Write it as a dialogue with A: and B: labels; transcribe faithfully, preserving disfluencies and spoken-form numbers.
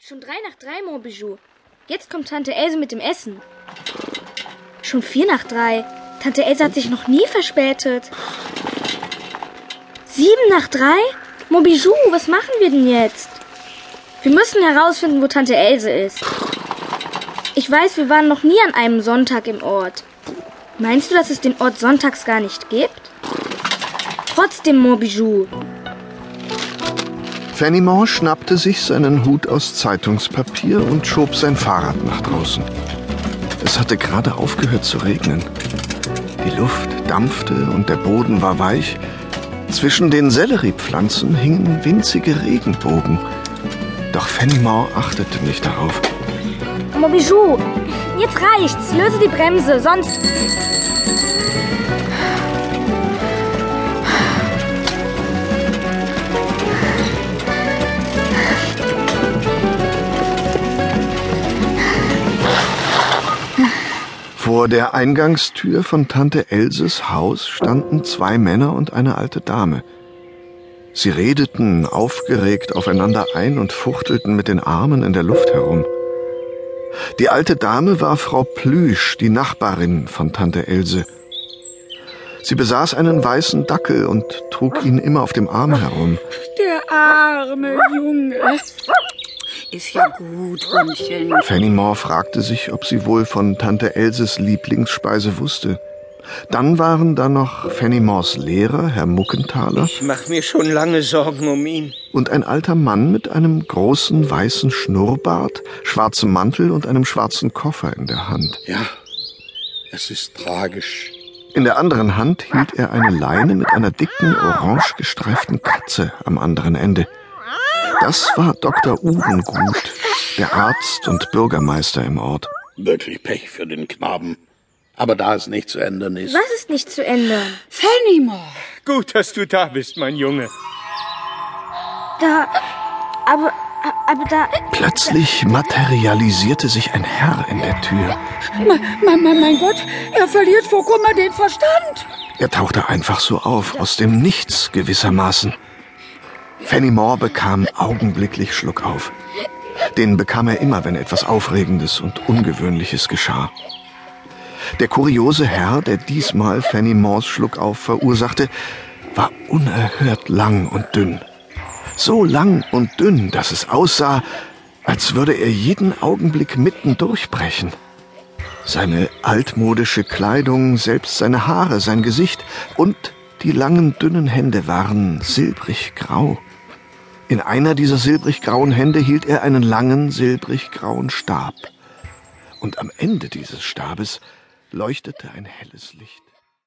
A: Schon drei nach drei, mon Bijou. Jetzt kommt Tante Else mit dem Essen. Schon vier nach drei. Tante Else hat sich noch nie verspätet. Sieben nach drei? Mon Bijou, was machen wir denn jetzt? Wir müssen herausfinden, wo Tante Else ist. Ich weiß, wir waren noch nie an einem Sonntag im Ort. Meinst du, dass es den Ort sonntags gar nicht gibt? Trotzdem, mon Bijou.
B: Fenimore schnappte sich seinen Hut aus Zeitungspapier und schob sein Fahrrad nach draußen. Es hatte gerade aufgehört zu regnen. Die Luft dampfte und der Boden war weich. Zwischen den Selleriepflanzen hingen winzige Regenbogen. Doch Fenimore achtete nicht darauf.
A: Mon Bijou, jetzt reicht's. Löse die Bremse, sonst...
B: Vor der Eingangstür von Tante Elses Haus standen zwei Männer und eine alte Dame. Sie redeten aufgeregt aufeinander ein und fuchtelten mit den Armen in der Luft herum. Die alte Dame war Frau Plüsch, die Nachbarin von Tante Else. Sie besaß einen weißen Dackel und trug ihn immer auf dem Arm herum.
C: Der arme Junge. Ist ja gut, Hundchen.
B: Fenimore fragte sich, ob sie wohl von Tante Elses Lieblingsspeise wusste. Dann waren da noch Fenimores Lehrer, Herr Muckenthaler.
D: Ich mach mir schon lange Sorgen um ihn.
B: Und ein alter Mann mit einem großen weißen Schnurrbart, schwarzem Mantel und einem schwarzen Koffer in der Hand.
E: Ja, es ist tragisch.
B: In der anderen Hand hielt er eine Leine mit einer dicken, orange gestreiften Katze am anderen Ende. Das war Doktor Udengut, der Arzt und Bürgermeister im Ort.
E: Wirklich Pech für den Knaben. Aber da es nicht zu ändern ist...
A: Was ist nicht zu ändern?
C: Fenimore.
D: Gut, dass du da bist, mein Junge.
A: Da... Aber... Aber da...
B: Plötzlich materialisierte sich ein Herr in der Tür.
C: Mein, mein, mein Gott, er verliert vor Kummer den Verstand.
B: Er tauchte einfach so auf, aus dem Nichts gewissermaßen. Fenimore bekam augenblicklich Schluck auf. Den bekam er immer, wenn etwas Aufregendes und Ungewöhnliches geschah. Der kuriose Herr, der diesmal Fenimores Schluckauf verursachte, war unerhört lang und dünn. So lang und dünn, dass es aussah, als würde er jeden Augenblick mitten durchbrechen. Seine altmodische Kleidung, selbst seine Haare, sein Gesicht und die langen, dünnen Hände waren silbrig grau. In einer dieser silbrig-grauen Hände hielt er einen langen, silbrig-grauen Stab. Und am Ende dieses Stabes leuchtete ein helles Licht.